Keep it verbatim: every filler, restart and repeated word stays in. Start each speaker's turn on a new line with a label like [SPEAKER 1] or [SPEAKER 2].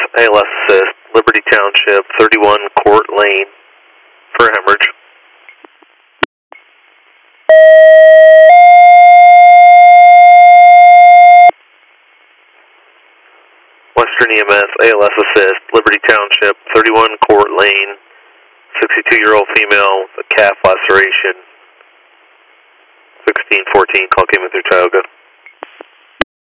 [SPEAKER 1] A L S assist, Liberty Township, thirty-one Court Lane, for hemorrhage. Western E M S, A L S assist, Liberty Township, thirty-one Court Lane, sixty-two-year-old female, with a calf laceration, sixteen fourteen, call came in through Tioga.